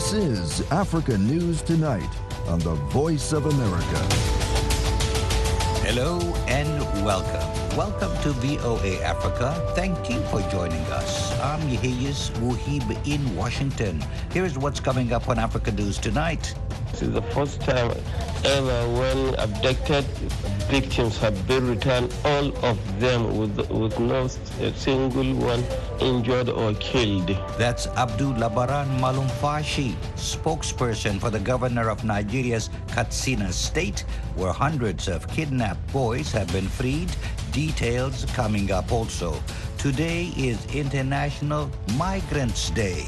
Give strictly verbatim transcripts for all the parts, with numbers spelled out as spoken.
This is Africa News Tonight on the Voice of America. Hello and welcome. Welcome to V O A Africa. Thank you for joining us. I'm Yeheyes Wuhib in Washington. Here's what's coming up on Africa News Tonight. This is the first time ever when abducted victims have been returned, all of them with, with no single one injured or killed. That's Abdul Labaran Malumfashi, spokesperson for the governor of Nigeria's Katsina state, where hundreds of kidnapped boys have been freed. Details coming up also. Today is International Migrants Day.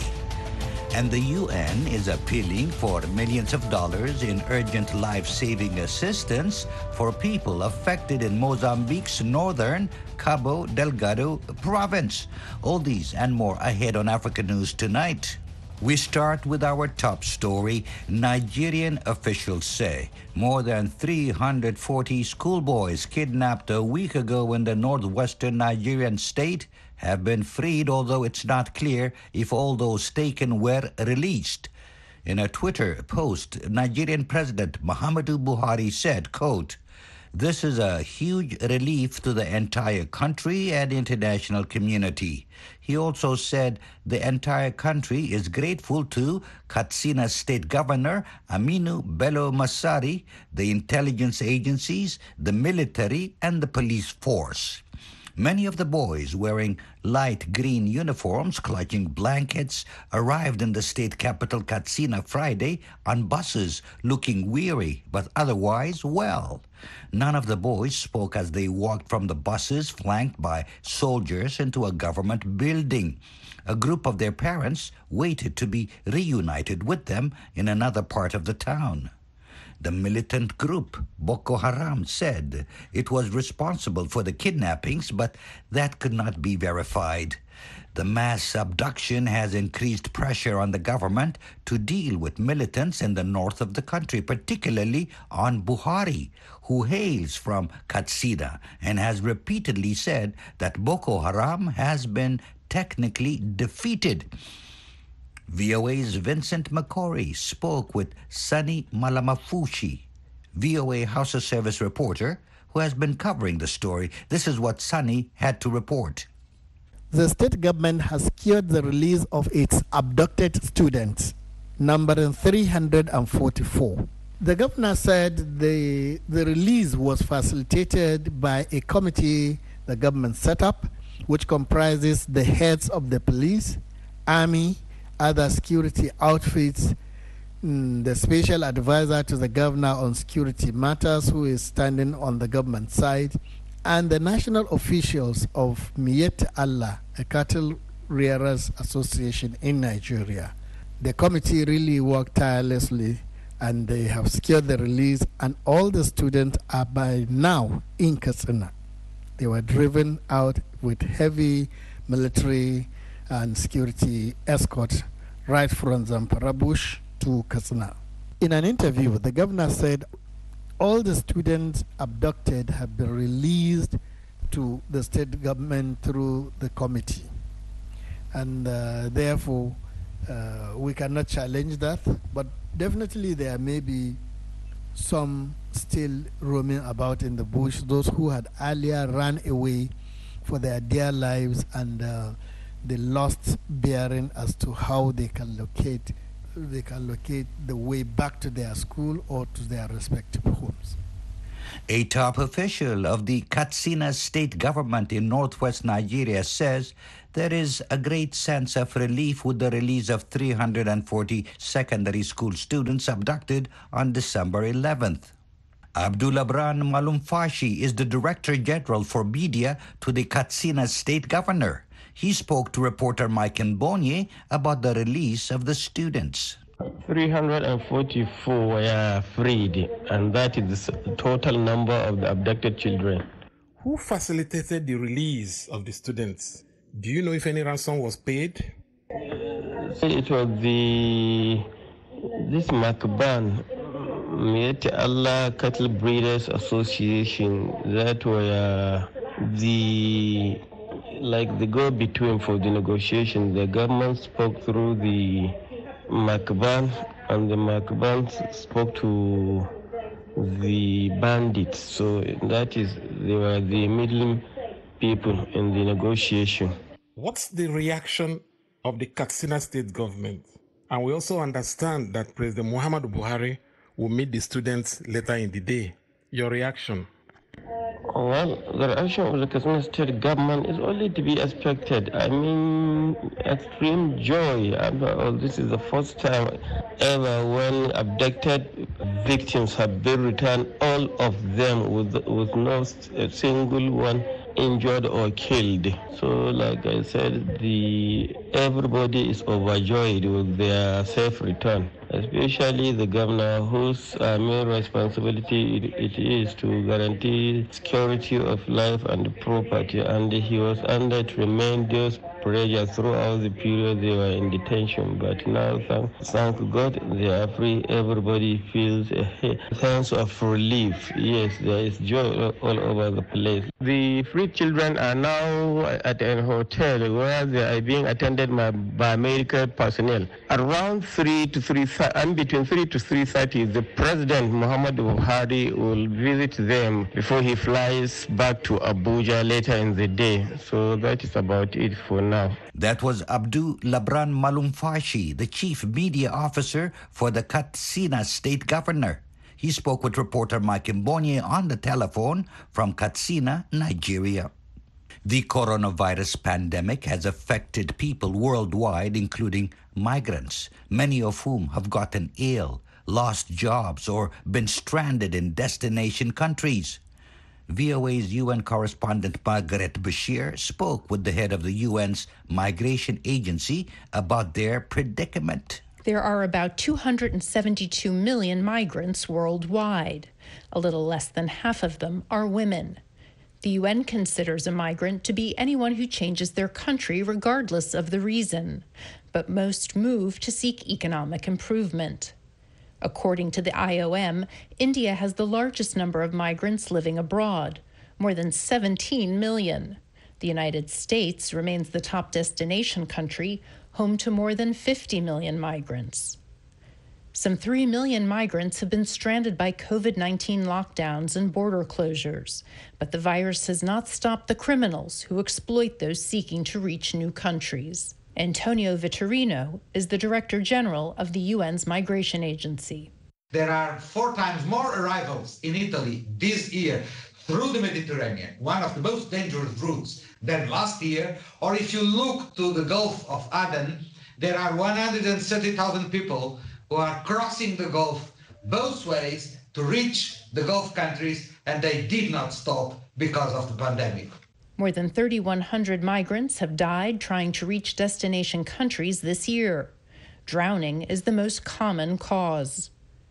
And the U N is appealing for millions of dollars in urgent life-saving assistance for people affected in Mozambique's northern Cabo Delgado province. All these and more ahead on Africa News Tonight. We start with our top story. Nigerian officials say more than three hundred forty schoolboys kidnapped a week ago in the northwestern Nigerian state have been freed, although it's not clear if all those taken were released. In a Twitter post, Nigerian President Muhammadu Buhari said, quote, "This is a huge relief to the entire country and international community." He also said the entire country is grateful to Katsina State Governor Aminu Bello Masari, the intelligence agencies, the military, and the police force. Many of the boys wearing light green uniforms, clutching blankets, arrived in the state capital Katsina Friday on buses, looking weary but otherwise well. None of the boys spoke as they walked from the buses flanked by soldiers into a government building. A group of their parents waited to be reunited with them in another part of the town. The militant group, Boko Haram, said it was responsible for the kidnappings, but that could not be verified. The mass abduction has increased pressure on the government to deal with militants in the north of the country, particularly on Buhari, who hails from Katsina and has repeatedly said that Boko Haram has been technically defeated. V O A's Vincent McCory spoke with Sunny Malamafushi, V O A House of Service reporter, who has been covering the story. This is what Sunny had to report. The state government has secured the release of its abducted students, numbering three hundred forty-four. The governor said the, the release was facilitated by a committee the government set up, which comprises the heads of the police, army, other security outfits, mm, the special advisor to the governor on security matters, who is standing on the government side, and the national officials of Miyetti Allah, a cattle rearers association in Nigeria. The committee really worked tirelessly, and they have secured the release, and all the students are by now in Katsina. They were driven out with heavy military and security escort right from Zamfara Bush to Katsina. In an interview, the governor said all the students abducted have been released to the state government through the committee. And uh, therefore, uh, we cannot challenge that, but definitely there may be some still roaming about in the bush, those who had earlier run away for their dear lives, and uh, they lost bearing as to how they can locate they can locate the way back to their school or to their respective homes. A top official of the Katsina state government in northwest Nigeria says there is a great sense of relief with the release of three hundred forty secondary school students abducted on December eleventh. Abdul Labaran Malumfashi is the Director General for Media to the Katsina state governor. He spoke to reporter Mike Mbonye about the release of the students. three hundred forty-four were freed, and that is the total number of the abducted children. Who facilitated the release of the students? Do you know if any ransom was paid? It was the this Makban, Miyetti Allah Cattle Breeders Association, that were the like the go-between for the negotiation. The government spoke through the Macban, and the Macban spoke to the bandits. So that is, they were the middle people in the negotiation. What's the reaction of the Katsina state government? And we also understand that President Muhammadu Buhari will meet the students later in the day. Your reaction? Well, the reaction of the Katsina state government is only to be expected. I mean, extreme joy. This is the first time ever when abducted victims have been returned, all of them with, with no single one injured or killed. So, like I said, the everybody is overjoyed with their safe return, especially the governor, whose uh, main responsibility it, it is to guarantee security of life and property, and he was under tremendous pressure throughout the period they were in detention. But now, thank, thank God, they are free. Everybody feels a sense of relief. Yes, there is joy all over the place. The free children are now at a hotel where they are being attended by, by medical personnel. Around three to three, and between three to three thirty, the President Muhammadu Buhari will visit them before he flies back to Abuja later in the day. So that is about it for now. That was Abdul Labran Malumfashi, the chief media officer for the Katsina state governor. He spoke with reporter Mike Mbonye on the telephone from Katsina, Nigeria. The coronavirus pandemic has affected people worldwide, including migrants, many of whom have gotten ill, lost jobs, or been stranded in destination countries. V O A's U N correspondent Margaret Bashir spoke with the head of the U N's Migration Agency about their predicament. There are about two hundred seventy-two million migrants worldwide. A little less than half of them are women. The U N considers a migrant to be anyone who changes their country regardless of the reason, but most move to seek economic improvement. According to the I O M, India has the largest number of migrants living abroad, more than seventeen million. The United States remains the top destination country, home to more than fifty million migrants. Some three million migrants have been stranded by COVID nineteen lockdowns and border closures, but the virus has not stopped the criminals who exploit those seeking to reach new countries. Antonio Vitorino is the Director General of the U N's Migration Agency. There are four times more arrivals in Italy this year through the Mediterranean, one of the most dangerous routes, than last year. Or if you look to the Gulf of Aden, there are one hundred thirty thousand people who are crossing the Gulf both ways to reach the Gulf countries, and they did not stop because of the pandemic. More than three thousand one hundred migrants have died trying to reach destination countries this year. Drowning is the most common cause.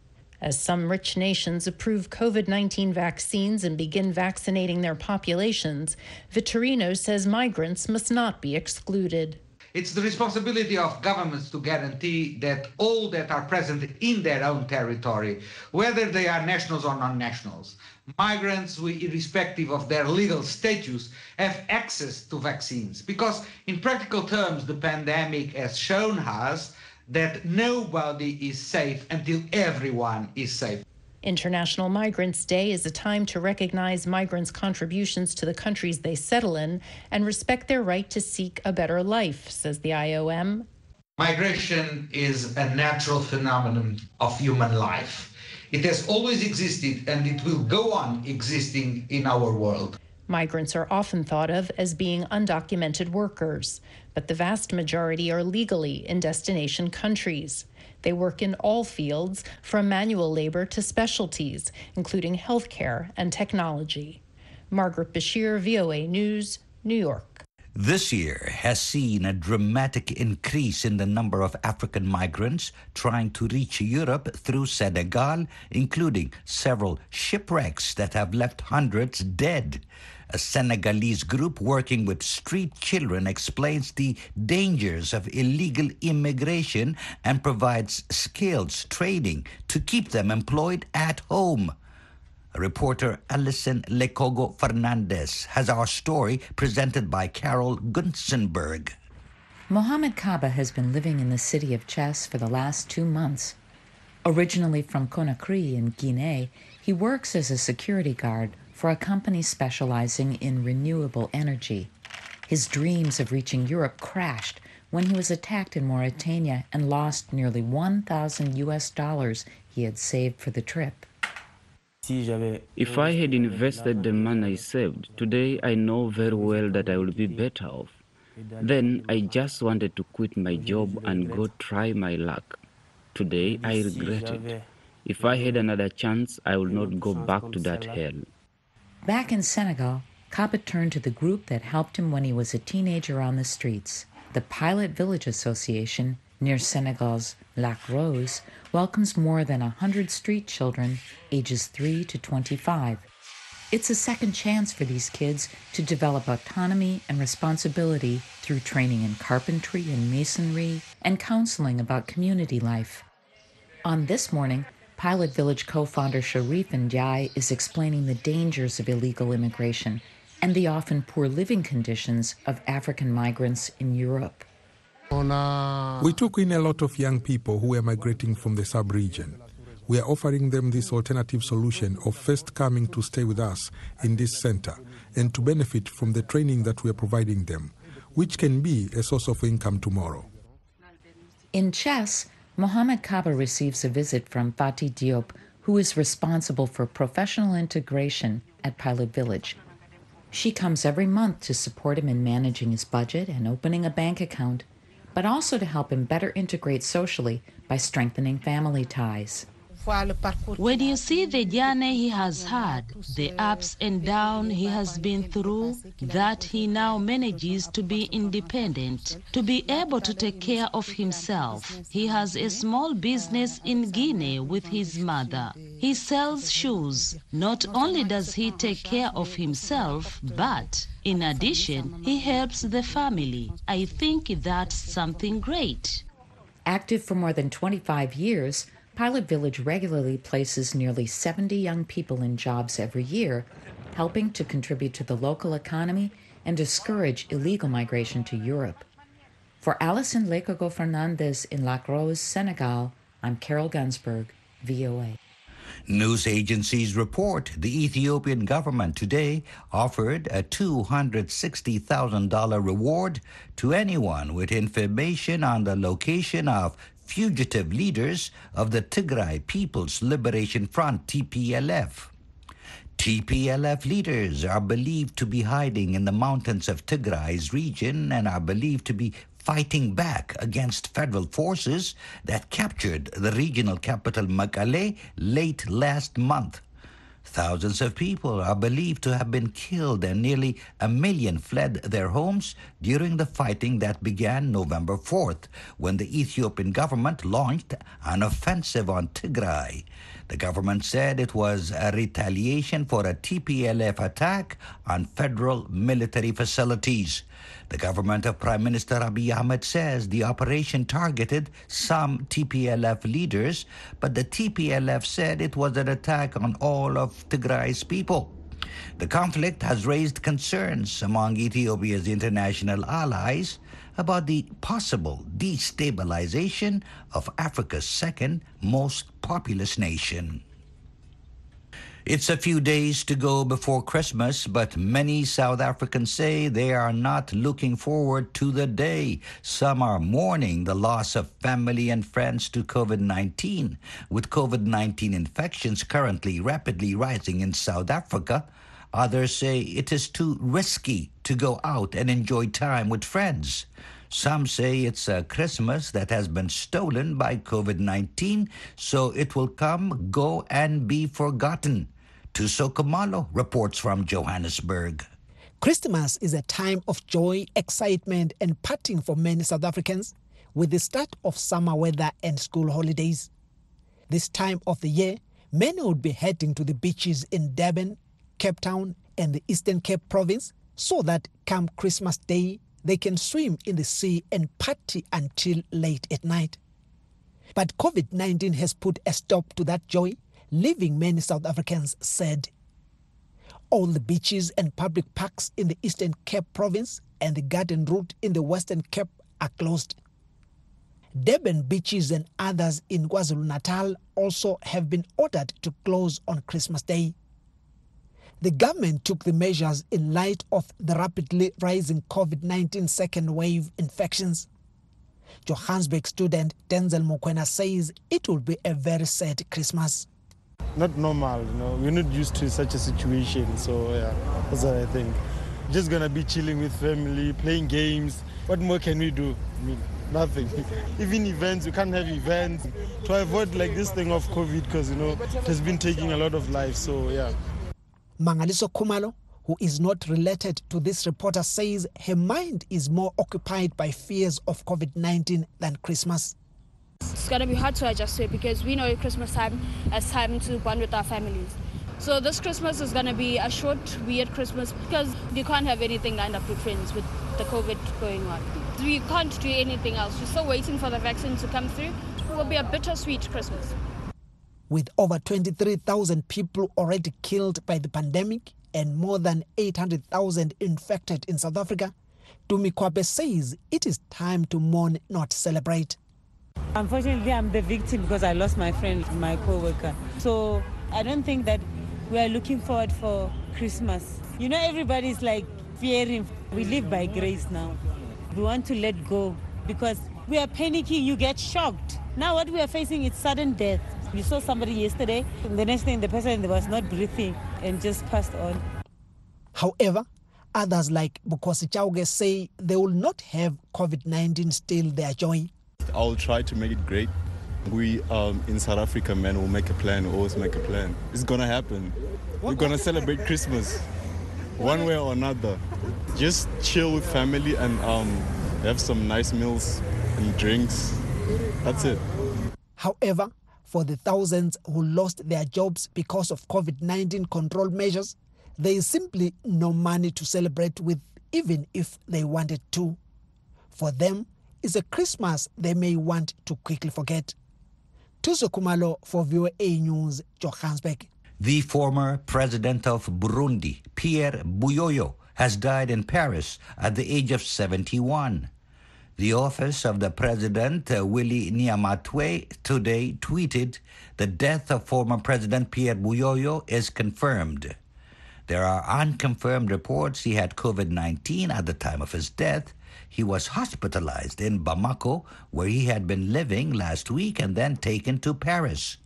As some rich nations approve COVID nineteen vaccines and begin vaccinating their populations, Vitorino says migrants must not be excluded. It's the responsibility of governments to guarantee that all that are present in their own territory, whether they are nationals or non-nationals, migrants, irrespective of their legal status, have access to vaccines. Because in practical terms, the pandemic has shown us that nobody is safe until everyone is safe. International Migrants Day is a time to recognize migrants' contributions to the countries they settle in and respect their right to seek a better life, says the I O M. Migration is a natural phenomenon of human life. It has always existed and it will go on existing in our world. Migrants are often thought of as being undocumented workers, but the vast majority are legally in destination countries. They work in all fields, from manual labor to specialties, including healthcare and technology. Margaret Bashir, V O A News, New York. This year has seen a dramatic increase in the number of African migrants trying to reach Europe through Senegal, including several shipwrecks that have left hundreds dead. A Senegalese group working with street children explains the dangers of illegal immigration and provides skills training to keep them employed at home. Reporter Alison Lekogo Fernandez has our story presented by Carol Gunzenberg. Mohamed Kaba has been living in the city of Thiès for the last two months. Originally from Conakry in Guinea, he works as a security guard for a company specializing in renewable energy. His dreams of reaching Europe crashed when he was attacked in Mauritania and lost nearly one thousand U S dollars he had saved for the trip. If I had invested the money I saved, today I know very well that I would be better off. Then I just wanted to quit my job and go try my luck. Today I regret it. If I had another chance, I would not go back to that hell. Back in Senegal, Kaba turned to the group that helped him when he was a teenager on the streets. The Pilot Village Association, near Senegal's Lac Rose, welcomes more than one hundred street children ages three to twenty-five. It's a second chance for these kids to develop autonomy and responsibility through training in carpentry and masonry and counseling about community life. On This Morning, Pilot Village co-founder Sharif Ndiaye is explaining the dangers of illegal immigration and the often poor living conditions of African migrants in Europe. We took in a lot of young people who were migrating from the sub-region. We are offering them this alternative solution of first coming to stay with us in this center and to benefit from the training that we are providing them, which can be a source of income tomorrow. In Thiès, Mohamed Kaba receives a visit from Fati Diop, who is responsible for professional integration at Pilot Village. She comes every month to support him in managing his budget and opening a bank account, but also to help him better integrate socially by strengthening family ties. When you see the journey he has had, the ups and downs he has been through, that he now manages to be independent, to be able to take care of himself. He has a small business in Guinea with his mother. He sells shoes. Not only does he take care of himself, but in addition, he helps the family. I think that's something great. Active for more than twenty-five years, Pilot Village regularly places nearly seventy young people in jobs every year, helping to contribute to the local economy and discourage illegal migration to Europe. For Alison Lekogo Fernandez in Lac Rose, Senegal, I'm Carol Gunsberg, V O A. News agencies report the Ethiopian government today offered a two hundred sixty thousand dollars reward to anyone with information on the location of fugitive leaders of the Tigray People's Liberation Front, T P L F. T P L F leaders are believed to be hiding in the mountains of Tigray's region and are believed to be fighting back against federal forces that captured the regional capital Mekelle late last month. Thousands of people are believed to have been killed and nearly a million fled their homes during the fighting that began November fourth, when the Ethiopian government launched an offensive on Tigray. The government said it was a retaliation for a T P L F attack on federal military facilities. The government of Prime Minister Abiy Ahmed says the operation targeted some T P L F leaders, but the T P L F said it was an attack on all of Tigray's people. The conflict has raised concerns among Ethiopia's international allies about the possible destabilization of Africa's second most populous nation. It's a few days to go before Christmas, but many South Africans say they are not looking forward to the day. Some are mourning the loss of family and friends to COVID nineteen. With COVID nineteen infections currently rapidly rising in South Africa, others say it is too risky to go out and enjoy time with friends. Some say it's a Christmas that has been stolen by COVID nineteen, so it will come, go, and be forgotten. Tuso Kumalo reports from Johannesburg. Christmas is a time of joy, excitement, and partying for many South Africans with the start of summer weather and school holidays. This time of the year, many would be heading to the beaches in Durban, Cape Town, and the Eastern Cape province so that come Christmas Day, they can swim in the sea and party until late at night. But COVID nineteen has put a stop to that joy, leaving many South Africans sad. All the beaches and public parks in the Eastern Cape province and the Garden Route in the Western Cape are closed. Durban beaches and others in KwaZulu-Natal also have been ordered to close on Christmas Day. The government took the measures in light of the rapidly rising COVID nineteen second wave infections. Johannesburg student Denzel Mukwena says it will be a very sad Christmas. Not normal, you know, we're not used to such a situation, so yeah, that's what I think. Just gonna be chilling with family, playing games. What more can we do? I mean, nothing. Even events, we can't have events to avoid like this thing of COVID because, you know, it has been taking a lot of lives, so yeah. Mangaliso Khumalo, who is not related to this reporter, says her mind is more occupied by fears of COVID nineteen than Christmas. It's going to be hard to adjust to it because we know Christmas time as time to bond with our families. So this Christmas is going to be a short, weird Christmas because you can't have anything lined up with friends with the COVID going on. We can't do anything else. We're still waiting for the vaccine to come through. It will be a bittersweet Christmas. With over twenty-three thousand people already killed by the pandemic and more than eight hundred thousand infected in South Africa, Tumi Kwabe says it is time to mourn, not celebrate. Unfortunately, I'm the victim because I lost my friend, my co-worker. So I don't think that we are looking forward for Christmas. You know, everybody's like fearing. We live by grace now. We want to let go because we are panicking. You get shocked. Now what we are facing is sudden death. We saw somebody yesterday. The next thing, the person was not breathing and just passed on. However, others like Bukosi Chauge say they will not have COVID nineteen steal their joy. I'll try to make it great. We um, in South Africa, man, will make a plan, we'll always make a plan. It's gonna happen. We're gonna celebrate Christmas, one way or another. Just chill with family and um, have some nice meals and drinks. That's it. However, for the thousands who lost their jobs because of COVID nineteen control measures, there is simply no money to celebrate with, even if they wanted to. For them, it's a Christmas they may want to quickly forget. Tuso Khumalo for V O A News, Johannesburg. The former president of Burundi, Pierre Buyoyo, has died in Paris at the age of seventy-one. The office of the president, uh, Willy Niamatwe, today tweeted, "The death of former President Pierre Buyoyo is confirmed." There are unconfirmed reports he had COVID nineteen at the time of his death. He was hospitalized in Bamako, where he had been living last week, and then taken to Paris.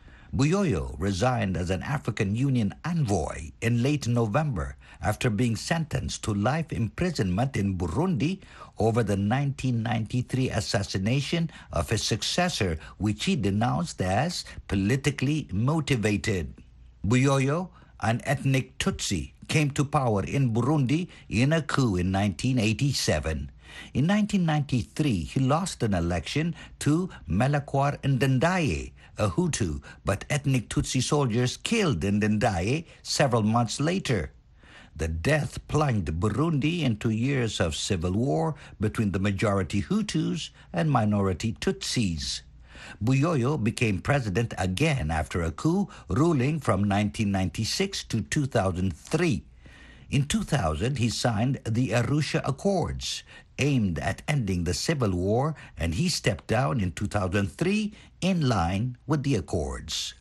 Buyoyo resigned as an African Union envoy in late November after being sentenced to life imprisonment in Burundi over the nineteen ninety-three assassination of his successor, which he denounced as politically motivated. Buyoyo, an ethnic Tutsi, came to power in Burundi in a coup in nineteen eighty-seven. In nineteen ninety-three, he lost an election to Melakwar Ndendaye, a Hutu, but ethnic Tutsi soldiers killed Ndendaye several months later. The death plunged Burundi into years of civil war between the majority Hutus and minority Tutsis. Buyoyo became president again after a coup, ruling from nineteen ninety-six to two thousand three. In two thousand, he signed the Arusha Accords, aimed at ending the civil war, and he stepped down in two thousand three in line with the accords.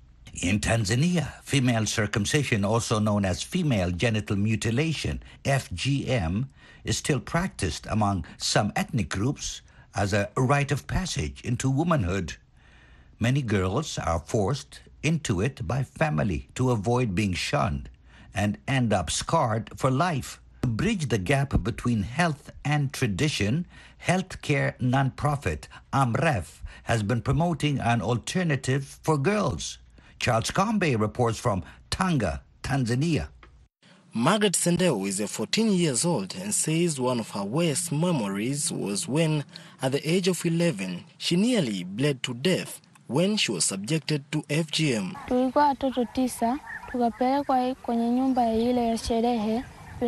In Tanzania, female circumcision, also known as female genital mutilation, F G M, is still practiced among some ethnic groups as a rite of passage into womanhood. Many girls are forced into it by family to avoid being shunned and end up scarred for life. To bridge the gap between health and tradition, healthcare nonprofit Amref has been promoting an alternative for girls. Charles Kambe reports from Tanga, Tanzania. Margaret Sendeu is fourteen years old and says one of her worst memories was when, at the age of eleven, she nearly bled to death when she was subjected to F G M. Tulikuwa watoto tisa, tukapelekwa kwenye nyumba ile ya sherehe.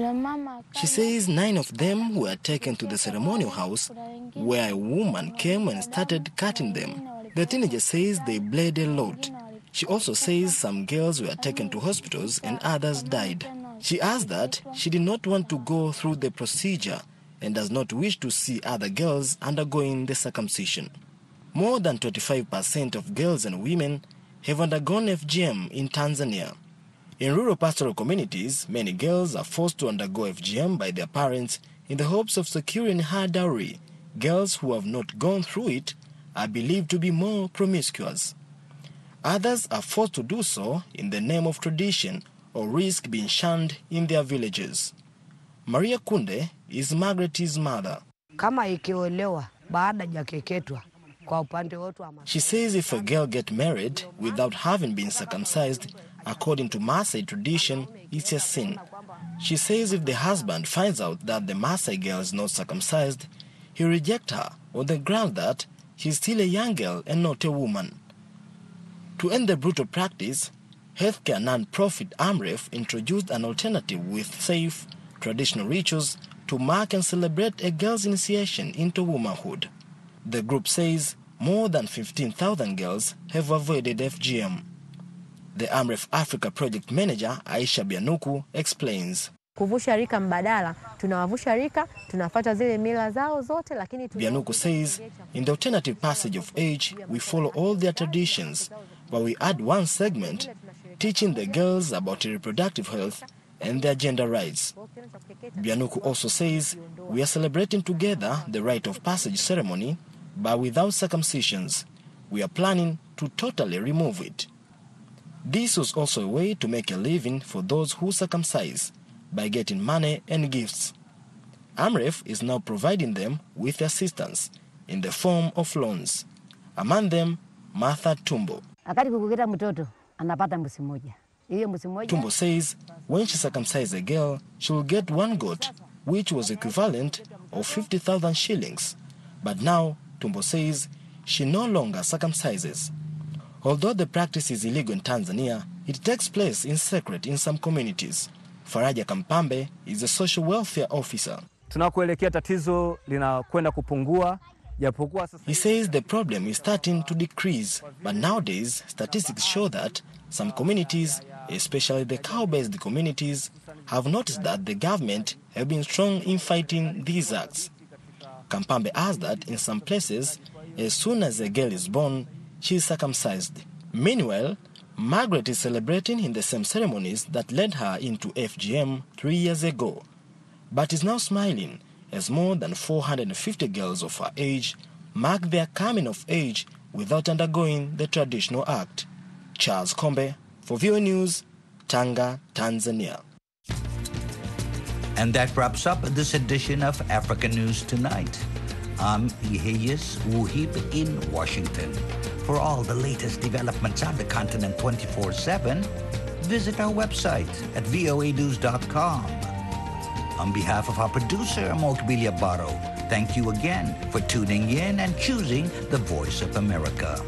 She says nine of them were taken to the ceremonial house where a woman came and started cutting them. The teenager says they bled a lot. She also says some girls were taken to hospitals and others died. She adds that she did not want to go through the procedure and does not wish to see other girls undergoing the circumcision. More than twenty-five percent of girls and women have undergone F G M in Tanzania. In rural pastoral communities, many girls are forced to undergo F G M by their parents in the hopes of securing high dowry. Girls who have not gone through it are believed to be more promiscuous. Others are forced to do so in the name of tradition or risk being shunned in their villages. Maria Kunde is Margaret's mother. Kama ikiolewa baada ya keketwa. She says if a girl gets married without having been circumcised, according to Maasai tradition, it's a sin. She says if the husband finds out that the Maasai girl is not circumcised, he rejects her on the ground that she's still a young girl and not a woman. To end the brutal practice, healthcare non-profit Amref introduced an alternative with safe, traditional rituals to mark and celebrate a girl's initiation into womanhood. The group says more than fifteen thousand girls have avoided F G M. The Amref Africa project manager, Aisha Bianuku, explains. Kuvusha rika mbadala, tunawavusha rika, tunafuata zile mila zao zote, lakini Bianuku says, in the alternative passage of age, we follow all their traditions, but we add one segment teaching the girls about reproductive health and their gender rights. Bianuku also says, we are celebrating together the rite of passage ceremony, but without circumcisions. We are planning to totally remove it. This was also a way to make a living for those who circumcise by getting money and gifts. Amref is now providing them with assistance in the form of loans. Among them, Martha Tumbo. Tumbo says when she circumcised a girl, she will get one goat, which was equivalent of fifty thousand shillings. But now, Tumbo says she no longer circumcises. Although the practice is illegal in Tanzania, it takes place in secret in some communities. Faraja Kampambe is a social welfare officer. Tunakoelekea tatizo linakwenda kupungua. He says the problem is starting to decrease, but nowadays statistics show that some communities, especially the cow-based communities, have noticed that the government have been strong in fighting these acts. Kampambe adds that in some places, as soon as a girl is born, she is circumcised. Meanwhile, Margaret is celebrating in the same ceremonies that led her into F G M three years ago, but is now smiling as more than four hundred fifty girls of her age mark their coming of age without undergoing the traditional act. Charles Kombe, for V O A News, Tanga, Tanzania. And that wraps up this edition of African News Tonight. I'm Iheyes Wuhib in Washington. For all the latest developments on the continent twenty-four seven, visit our website at V O A news dot com. On behalf of our producer, Mokbilia Baro, thank you again for tuning in and choosing the Voice of America.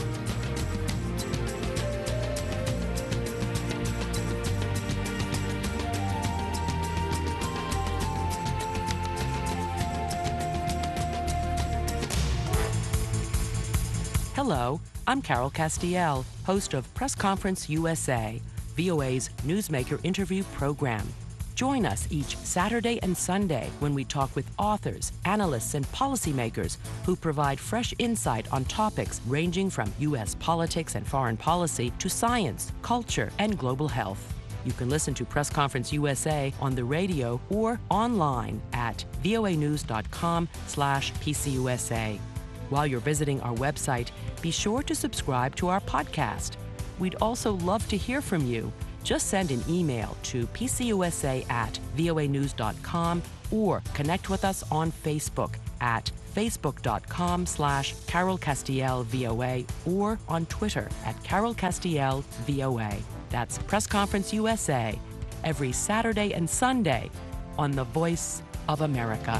Hello, I'm Carol Castiel, host of Press Conference U S A, V O A's newsmaker interview program. Join us each Saturday and Sunday when we talk with authors, analysts, and policymakers who provide fresh insight on topics ranging from U S politics and foreign policy to science, culture, and global health. You can listen to Press Conference U S A on the radio or online at voa news dot com slash P C U S A. While you're visiting our website, be sure to subscribe to our podcast. We'd also love to hear from you. Just send an email to P C U S A at voa news dot com or connect with us on Facebook at facebook dot com slash Carol Castiel V O A or on Twitter at Carol Castiel V O A. That's Press Conference U S A, every Saturday and Sunday on the Voice of America.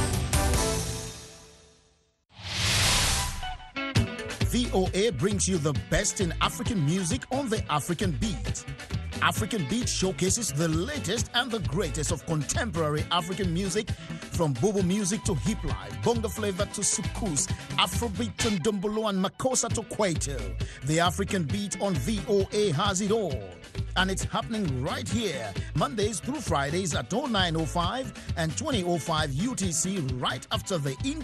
V O A brings you the best in African music on the African Beat. African Beat showcases the latest and the greatest of contemporary African music, from Bobo music to hip life, bongo flavor to soukous, Afrobeat to Ndombolo and Makossa to Kwaito. The African Beat on V O A has it all. and it's happening right here, Mondays through Fridays at oh nine oh five and twenty oh five U T C, right after the in